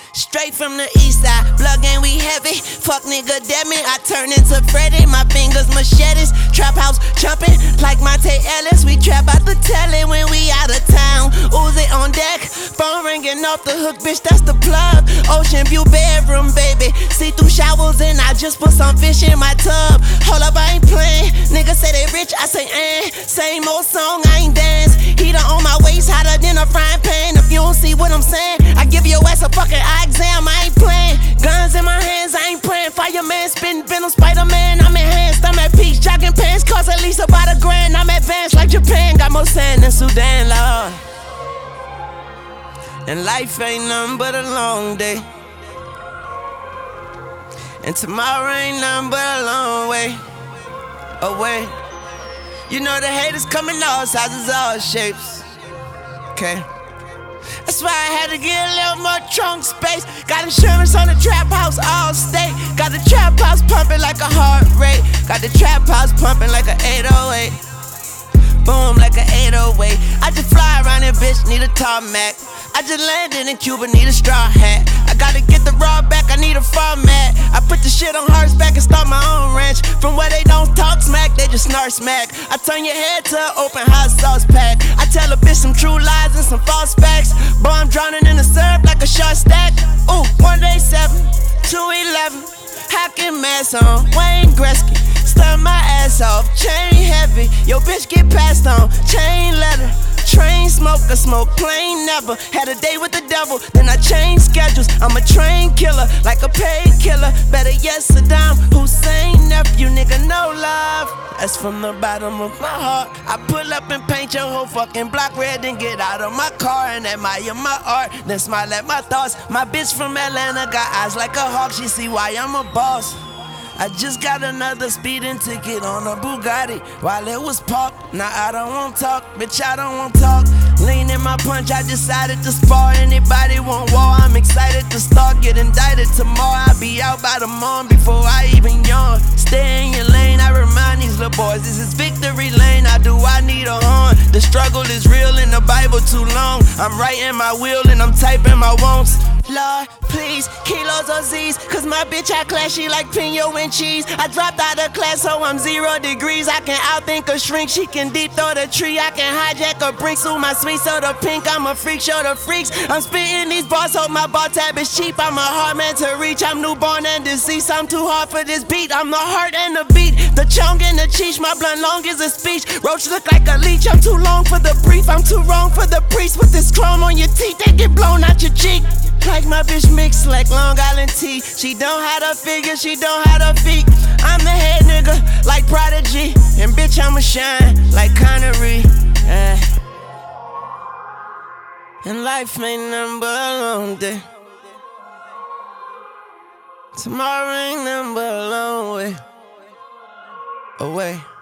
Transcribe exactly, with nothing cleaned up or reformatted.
Straight from the east side, blood gang we heavy. Fuck nigga dead me, I turn into Freddy. My fingers machetes, trap house jumping like Monte Ellis. We trap out the telly when we out of town. Uzi on deck, phone ringing off the hook, bitch, that's the plug. Ocean view bedroom, baby. See through showers and I just put some fish in my tub. Hold up, I ain't playing. Niggas say they rich, I say eh. Same old song, I ain't dance. Heater on my waist, hotter than a frying pan. If you don't see what I'm saying, I give your ass a fucking eye exam, I ain't playing. Guns in my hands, I ain't praying. Fireman, spitting venom, Spider-Man, I'm enhanced. I'm at peace, jogging pants, cost at least about a grand. I'm advanced like Japan, got more sand than Sudan, Lord. And life ain't nothing but a long day, and tomorrow ain't nothing but a long way away. You know the haters coming all sizes, all shapes, okay? That's why I had to get a little more trunk space. Got insurance on the trap house, all state. Got the trap house pumping like a heart rate. Got the trap house pumping like a eight oh eight. Boom, like a eight oh eight. I just fly around that bitch, need a tarmac. I just landed in Cuba, need a straw hat. I gotta get the raw back, I need a format. I put the shit on horseback and start my own ranch. From where they don't talk smack, they just snark smack. I turn your head to an open hot sauce pack. I tell a bitch some true lies and some false facts. Boy, I'm drowning in the syrup like a short stack. Ooh, one day seven, two eleven. Hacking mask on, Wayne Gretzky. Stun my ass off, chain heavy. Yo, bitch get passed on, chain letter. Train smoker, smoke plane never. Had a day with the devil, then I changed schedules. I'm a train killer, like a paid killer. Better yet, Saddam Hussein nephew, nigga, no love. That's from the bottom of my heart. I pull up and paint your whole fucking block red, then get out of my car and admire my art, then smile at my thoughts. My bitch from Atlanta got eyes like a hawk, she see why I'm a boss. I just got another speeding ticket on a Bugatti while it was parked. Now I don't want talk, bitch, I don't want talk. Lean in my punch, I decided to spar. Anybody want war, I'm excited to start. Get indicted tomorrow, I'll be out by the morning before I even yawn. Stay in your lane, I remind these little boys, this is victory lane. I do, I need a horn. The struggle is real in the Bible too long. I'm writing my will and I'm typing my wants. Lord, please, kilos or Z's, cause my bitch I clashy like Pino and cheese. I dropped out of class, so I'm zero degrees. I can outthink a shrink, she can deep throw the tree. I can hijack a brick, so my sweet soda pink. I'm a freak, show the freaks. I'm spitting these bars, hope my bar tab is cheap. I'm a hard man to reach, I'm newborn and deceased. I'm too hard for this beat, I'm the heart and the beat. The chong and the cheech, my blunt long is a speech. Roach look like a leech, I'm too long for the brief. I'm too wrong for the priest. With this chrome on your teeth, they get blown out your cheek. Like my bitch mixed like Long Island tea. She don't have her figure, she don't have her feet. I'm the head nigga, like Prodigy. And bitch, I'ma shine like Connery. eh. And life ain't nothing but a long day. Tomorrow ain't nothing but a long way away.